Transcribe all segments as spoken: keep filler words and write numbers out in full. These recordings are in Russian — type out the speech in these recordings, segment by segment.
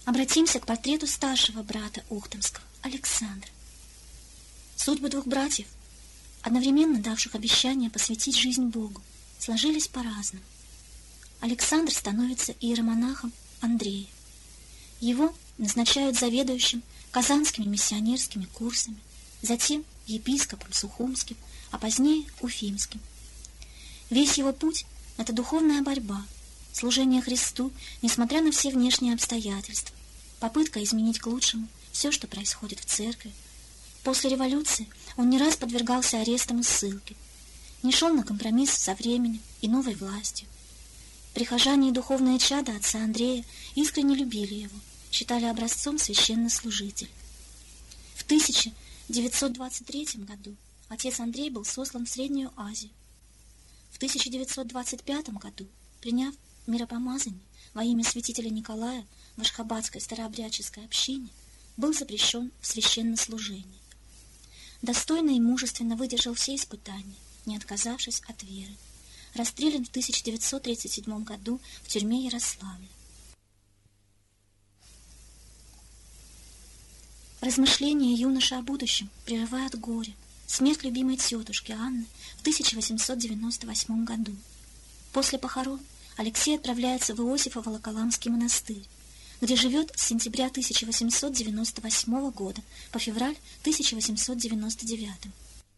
Обратимся к портрету старшего брата Ухтомского, Александра. Судьбы двух братьев, одновременно давших обещание посвятить жизнь Богу, сложились по-разному. Александр становится иеромонахом Андрея. Его назначают заведующим казанскими миссионерскими курсами, затем епископом Сухумским, а позднее Уфимским. Весь его путь — это духовная борьба, служение Христу, несмотря на все внешние обстоятельства, попытка изменить к лучшему все, что происходит в церкви. После революции он не раз подвергался арестам и ссылке, не шел на компромисс со временем и новой властью. Прихожане и духовные чада отца Андрея искренне любили его, считали образцом священнослужителя. В тысяча девятьсот двадцать третьем году отец Андрей был сослан в Среднюю Азию. В тысяча девятьсот двадцать пятом году, приняв миропомазание во имя святителя Николая в Ашхабадской старообрядческой общине, был запрещен в священнослужении. Достойно и мужественно выдержал все испытания, не отказавшись от веры. Расстрелян в тысяча девятьсот тридцать седьмом году в тюрьме Ярославля. Размышления юноши о будущем прерывает горе, смерть любимой тетушки Анны в тысяча восемьсот девяносто восьмом году. После похорон Алексей отправляется в Иосифово-Волоколамский монастырь, где живет с сентября тысяча восемьсот девяносто восьмого года по февраль тысяча восемьсот девяносто девятого.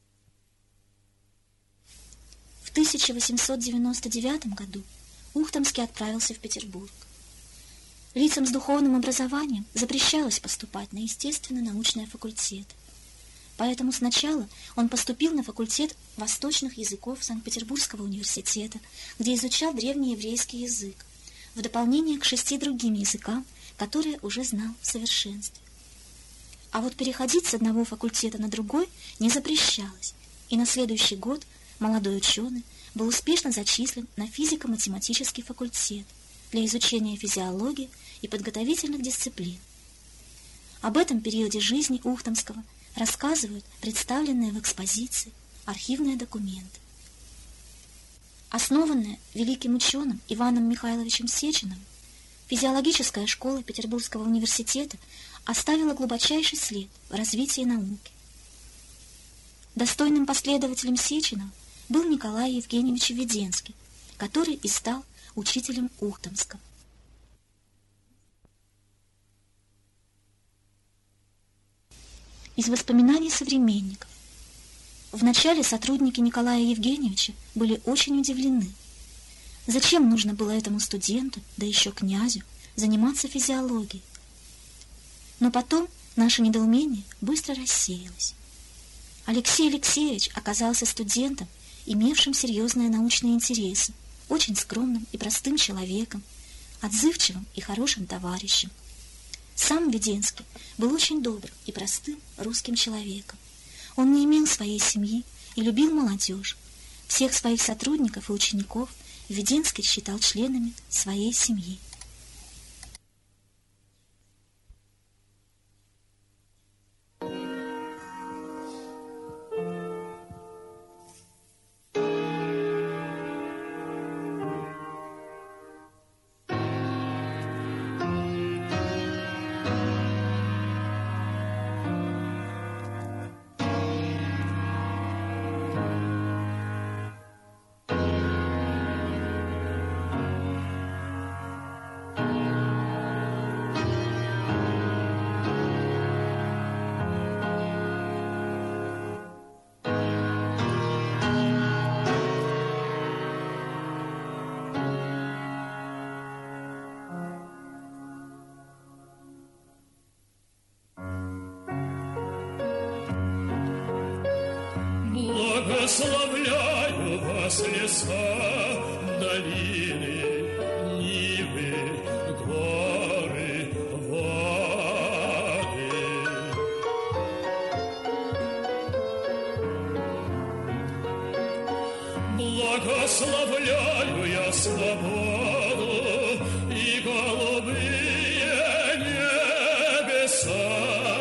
В тысяча восемьсот девяносто девятом году Ухтомский отправился в Петербург. Лицам с духовным образованием запрещалось поступать на естественно-научные факультеты. Поэтому сначала он поступил на факультет восточных языков Санкт-Петербургского университета, где изучал древнееврейский язык, в дополнение к шести другим языкам, которые уже знал в совершенстве. А вот переходить с одного факультета на другой не запрещалось, и на следующий год молодой ученый был успешно зачислен на физико-математический факультет для изучения физиологии и подготовительных дисциплин. Об этом периоде жизни Ухтомского рассказывают представленные в экспозиции архивные документы. Основанная великим ученым Иваном Михайловичем Сеченовым, физиологическая школа Петербургского университета оставила глубочайший след в развитии науки. Достойным последователем Сеченова был Николай Евгеньевич Введенский, который и стал учителем Ухтомского. Из воспоминаний современников. Вначале сотрудники Николая Евгеньевича были очень удивлены. Зачем нужно было этому студенту, да еще князю, заниматься физиологией? Но потом наше недоумение быстро рассеялось. Алексей Алексеевич оказался студентом, имевшим серьезные научные интересы, очень скромным и простым человеком, отзывчивым и хорошим товарищем. Сам Введенский был очень добрым и простым русским человеком. Он не имел своей семьи и любил молодежь. Всех своих сотрудников и учеников Введенский считал членами своей семьи. Благословляю вас, леса, долины, нивы, горы, воды. Благословляю я свободу и голубые небеса.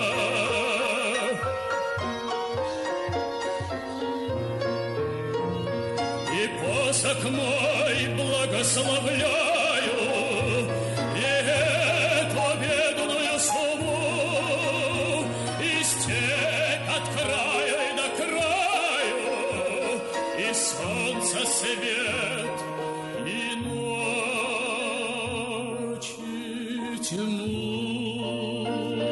Посох мой благословляю, и эту беду тьму.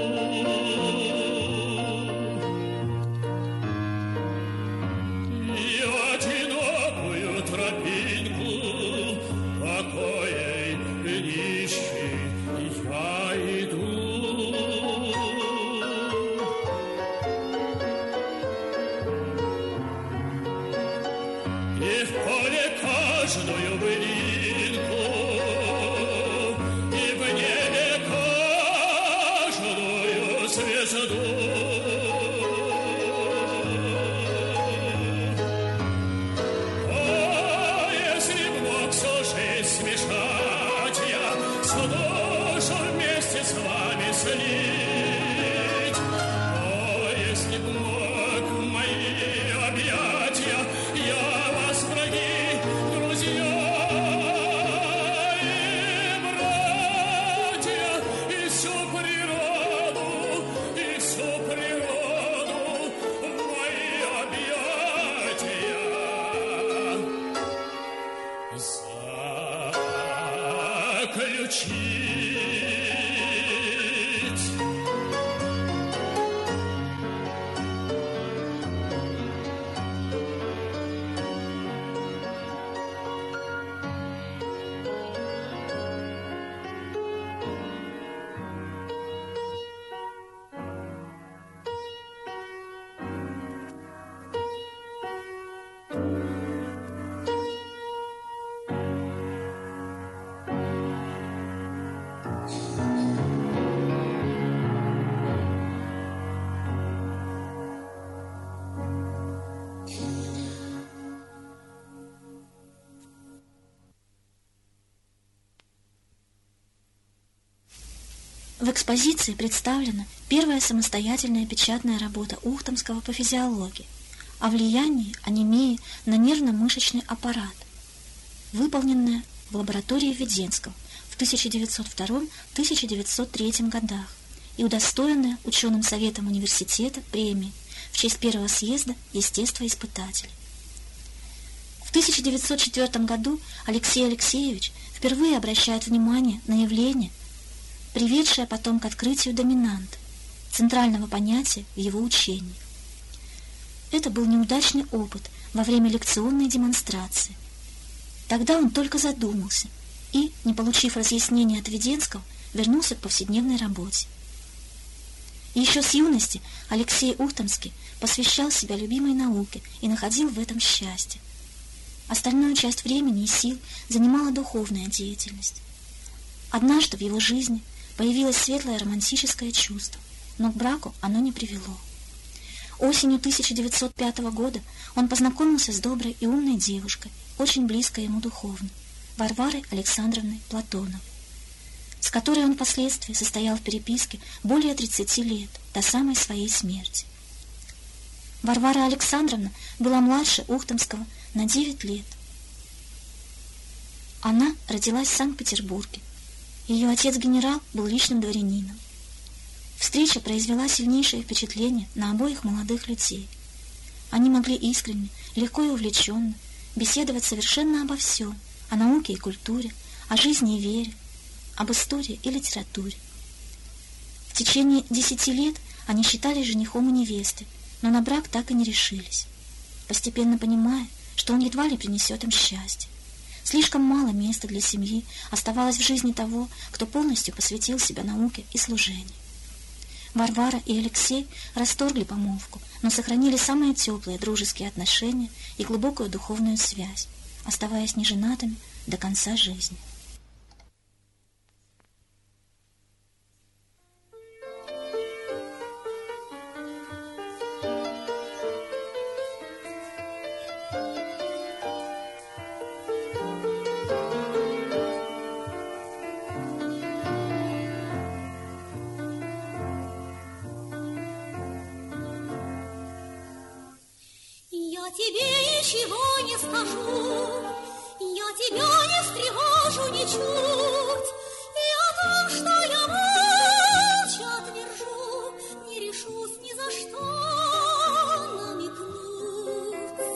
И одинокую тропинку покоей нищий я иду. И в поле каждую былинку, и в небе каждую звезду. А если б мог всю жизнь смешать я, всю душу вместе с вами слить, а если б мог в мои объятия я вас, враги, друзья и братья, и всю природу, и всю природу в мои объятия заключить. В экспозиции представлена первая самостоятельная печатная работа Ухтомского по физиологии о влиянии анемии на нервно-мышечный аппарат, выполненная в лаборатории Введенского в тысяча девятьсот втором — тысяча девятьсот третьем годах и удостоенная ученым советом университета премии в честь первого съезда естествоиспытателей. В тысяча девятьсот четвёртом году Алексей Алексеевич впервые обращает внимание на явление, приведшее потом к открытию доминанты, центрального понятия в его учении. Это был неудачный опыт во время лекционной демонстрации. Тогда он только задумался и, не получив разъяснения от Введенского, вернулся к повседневной работе. Еще с юности Алексей Ухтомский посвящал себя любимой науке и находил в этом счастье. Остальную часть времени и сил занимала духовная деятельность. Однажды в его жизни появилось светлое романтическое чувство, но к браку оно не привело. Осенью тысяча девятьсот пятого года он познакомился с доброй и умной девушкой, очень близкой ему духовно, Варварой Александровной Платоновой, с которой он впоследствии состоял в переписке более тридцати лет, до самой своей смерти. Варвара Александровна была младше Ухтомского на девять лет. Она родилась в Санкт-Петербурге. Ее отец-генерал был личным дворянином. Встреча произвела сильнейшее впечатление на обоих молодых людей. Они могли искренне, легко и увлеченно беседовать совершенно обо всем, о науке и культуре, о жизни и вере, об истории и литературе. В течение десяти лет они считались женихом и невестой, но на брак так и не решились, постепенно понимая, что он едва ли принесет им счастье. Слишком мало места для семьи оставалось в жизни того, кто полностью посвятил себя науке и служению. Варвара и Алексей расторгли помолвку, но сохранили самые теплые дружеские отношения и глубокую духовную связь, оставаясь неженатыми до конца жизни. Я тебе ничего не скажу, я тебя не встревожу ничуть, и о том, что я молча отвержу, не решусь ни за что намекнуть.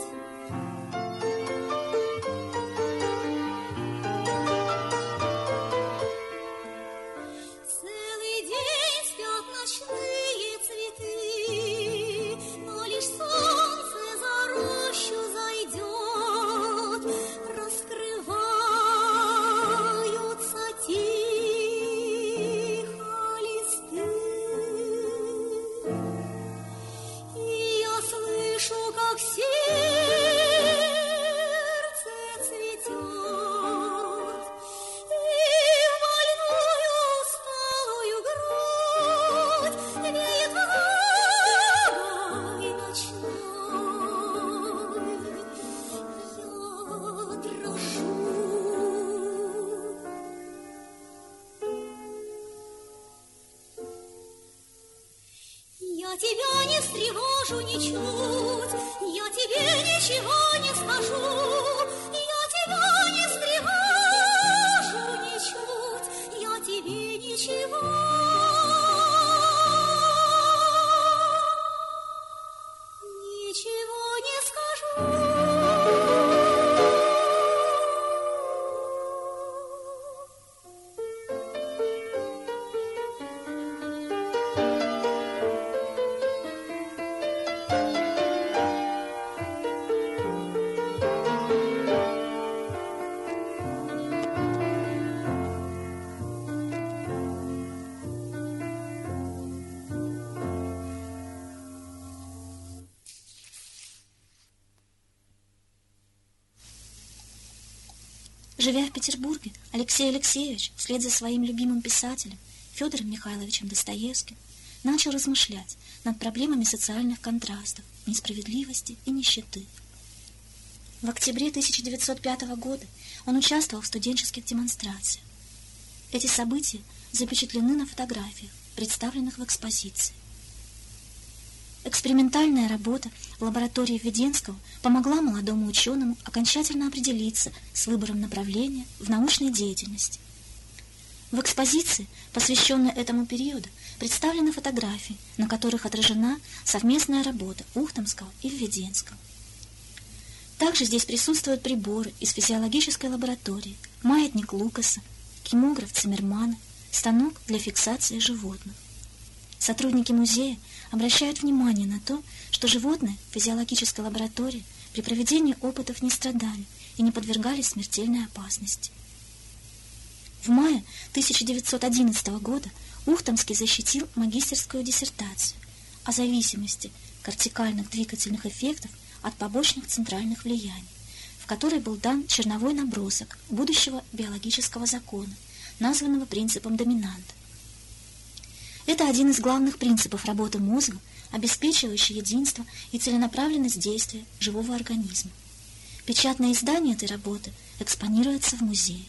тебя не встревожу ничуть, я тебе ничего не скажу, я тебя не встревожу ничуть, я тебе ничего Живя в Петербурге, Алексей Алексеевич, вслед за своим любимым писателем Федором Михайловичем Достоевским, начал размышлять над проблемами социальных контрастов, несправедливости и нищеты. В октябре тысяча девятьсот пятого года он участвовал в студенческих демонстрациях. Эти события запечатлены на фотографиях, представленных в экспозиции. Экспериментальная работа в лаборатории Введенского помогла молодому ученому окончательно определиться с выбором направления в научной деятельности. В экспозиции, посвященной этому периоду, представлены фотографии, на которых отражена совместная работа Ухтомского и Введенского. Также здесь присутствуют приборы из физиологической лаборатории, маятник Лукаса, кимограф Циммермана, станок для фиксации животных. Сотрудники музея обращают внимание на то, что животные в физиологической лаборатории при проведении опытов не страдали и не подвергались смертельной опасности. В мае тысяча девятьсот одиннадцатого года Ухтомский защитил магистерскую диссертацию о зависимости кортикальных двигательных эффектов от побочных центральных влияний, в которой был дан черновой набросок будущего биологического закона, названного принципом доминанта. Это один из главных принципов работы мозга, обеспечивающий единство и целенаправленность действия живого организма. Печатное издание этой работы экспонируется в музее.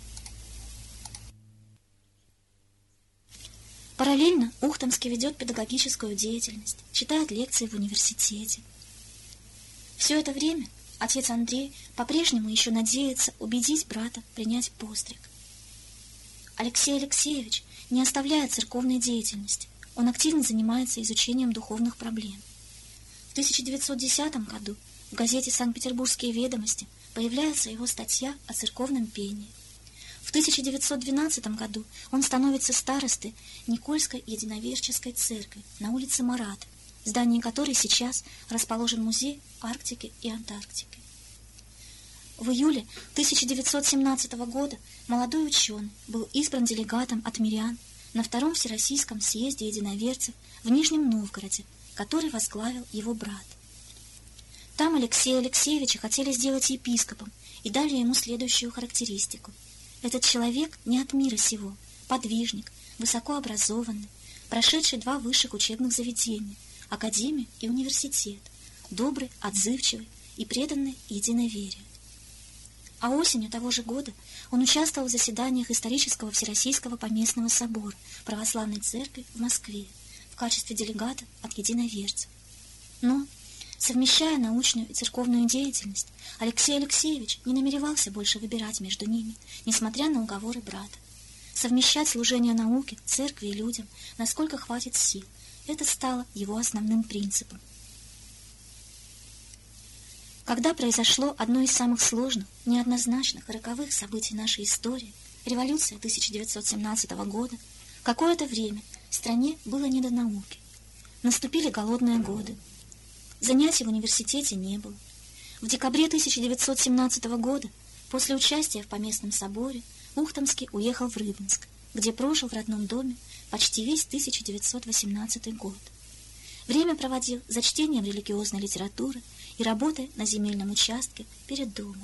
Параллельно Ухтомский ведет педагогическую деятельность, читает лекции в университете. Все это время отец Андрей по-прежнему еще надеется убедить брата принять постриг. Алексей Алексеевич не оставляет церковной деятельности, он активно занимается изучением духовных проблем. В тысяча девятьсот десятом году в газете «Санкт-Петербургские ведомости» появляется его статья о церковном пении. В тысяча девятьсот двенадцатом году он становится старостой Никольской единоверческой церкви на улице Марата, в здании которой сейчас расположен музей Арктики и Антарктики. В июле тысяча девятьсот семнадцатого года молодой ученый был избран делегатом от мирян на Втором Всероссийском съезде единоверцев в Нижнем Новгороде, который возглавил его брат. Там Алексея Алексеевича хотели сделать епископом и дали ему следующую характеристику. Этот человек не от мира сего, подвижник, высокообразованный, прошедший два высших учебных заведения, академию и университет, добрый, отзывчивый и преданный единоверию. А осенью того же года он участвовал в заседаниях исторического Всероссийского поместного собора Православной Церкви в Москве в качестве делегата от единоверцев. Но, совмещая научную и церковную деятельность, Алексей Алексеевич не намеревался больше выбирать между ними, несмотря на уговоры брата. Совмещать служение науке, церкви и людям, насколько хватит сил, это стало его основным принципом. Когда произошло одно из самых сложных, неоднозначных и роковых событий нашей истории, революция тысяча девятьсот семнадцатого года, какое-то время в стране было не до науки. Наступили голодные годы. Занятий в университете не было. В декабре тысяча девятьсот семнадцатого года, после участия в Поместном соборе, Ухтомский уехал в Рыбинск, где прожил в родном доме почти весь тысяча девятьсот восемнадцатый год. Время проводил за чтением религиозной литературы и работой на земельном участке перед домом.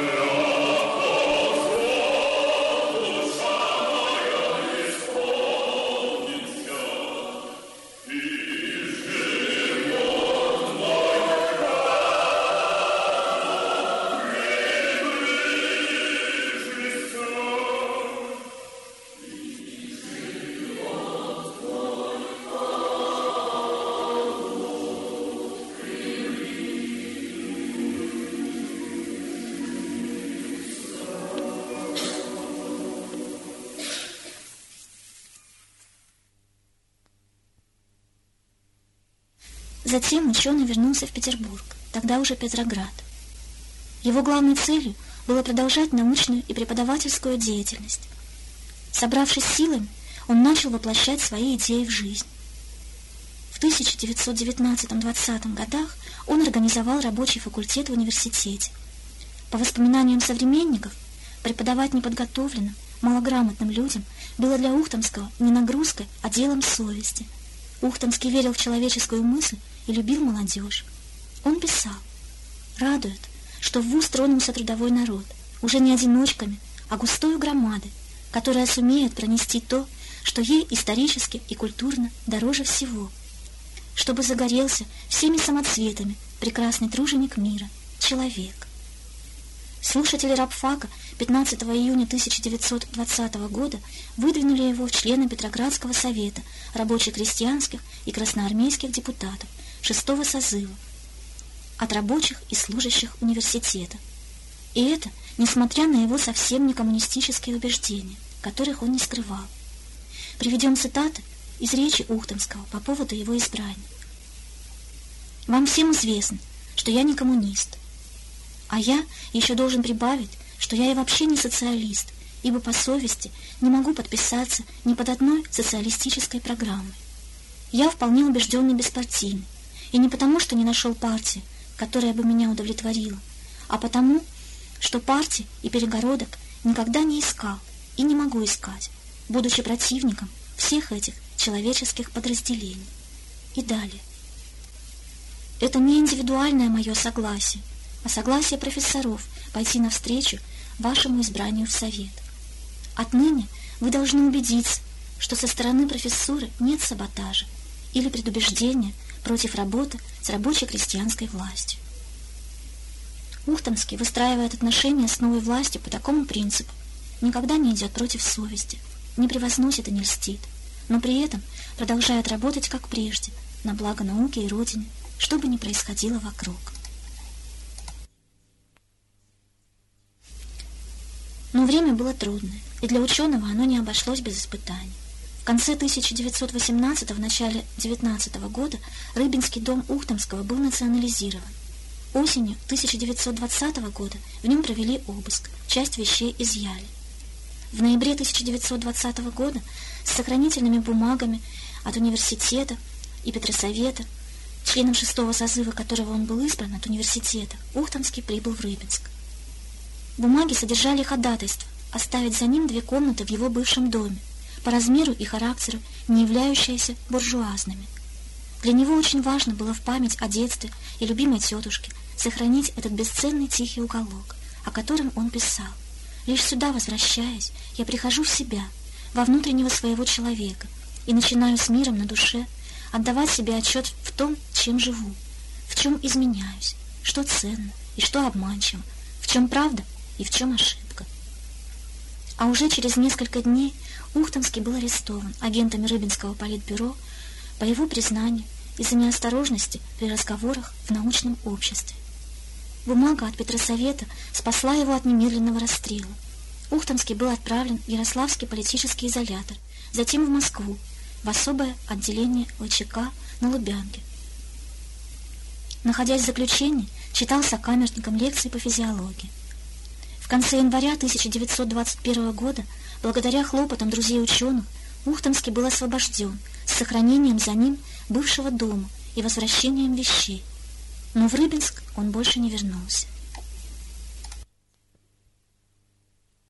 Затем ученый вернулся в Петербург, тогда уже Петроград. Его главной целью было продолжать научную и преподавательскую деятельность. Собравшись силами, он начал воплощать свои идеи в жизнь. В тысяча девятьсот девятнадцатом-двадцатом годах он организовал рабочий факультет в университете. По воспоминаниям современников, преподавать неподготовленным, малограмотным людям было для Ухтомского не нагрузкой, а делом совести. Ухтомский верил в человеческую мысль и любил молодежь. Он писал: «Радует, что в вуз тронулся трудовой народ, уже не одиночками, а густою громадой, которая сумеет пронести то, что ей исторически и культурно дороже всего, чтобы загорелся всеми самоцветами прекрасный труженик мира, человек». Слушатели рабфака пятнадцатого июня тысяча девятьсот двадцатого года выдвинули его в члены Петроградского совета рабоче-крестьянских и красноармейских депутатов шестого созыва от рабочих и служащих университета. И это несмотря на его совсем не коммунистические убеждения, которых он не скрывал. Приведем цитаты из речи Ухтомского по поводу его избрания. «Вам всем известно, что я не коммунист. А я еще должен прибавить, что я и вообще не социалист, ибо по совести не могу подписаться ни под одной социалистической программой. Я вполне убежденный беспартийный, и не потому, что не нашел партии, которая бы меня удовлетворила, а потому, что партий и перегородок никогда не искал и не могу искать, будучи противником всех этих человеческих подразделений». И далее. «Это не индивидуальное мое согласие, а согласие профессоров пойти навстречу вашему избранию в Совет. Отныне вы должны убедиться, что со стороны профессуры нет саботажа или предубеждения против работы с рабоче-крестьянской властью». Ухтомский выстраивает отношения с новой властью по такому принципу: никогда не идет против совести, не превозносит и не льстит, но при этом продолжает работать как прежде, на благо науки и Родине, что бы ни происходило вокруг. Но время было трудное, и для ученого оно не обошлось без испытаний. В конце тысяча девятьсот восемнадцатого, в начале девятнадцатого года Рыбинский дом Ухтомского был национализирован. Осенью тысяча девятьсот двадцатого года в нем провели обыск, часть вещей изъяли. В ноябре тысяча девятьсот двадцатого года с сохранительными бумагами от университета и Петросовета, членом шестого созыва которого он был избран от университета, Ухтомский прибыл в Рыбинск. Бумаги содержали ходатайство оставить за ним две комнаты в его бывшем доме, по размеру и характеру не являющиеся буржуазными. Для него очень важно было в память о детстве и любимой тетушке сохранить этот бесценный тихий уголок, о котором он писал: «Лишь сюда, возвращаясь, я прихожу в себя, во внутреннего своего человека, и начинаю с миром на душе отдавать себе отчет в том, чем живу, в чем изменяюсь, что ценно и что обманчиво, в чем правда и в чем ошибка». А уже через несколько дней Ухтомский был арестован агентами Рыбинского политбюро по его признанию из-за неосторожности при разговорах в научном обществе. Бумага от Петросовета спасла его от немедленного расстрела. Ухтомский был отправлен в Ярославский политический изолятор, затем в Москву, в особое отделение ВЧК на Лубянке. Находясь в заключении, читал сокамерникам лекции по физиологии. В конце января тысяча девятьсот двадцать первого года, благодаря хлопотам друзей ученых, Ухтомский был освобожден с сохранением за ним бывшего дома и возвращением вещей. Но в Рыбинск он больше не вернулся.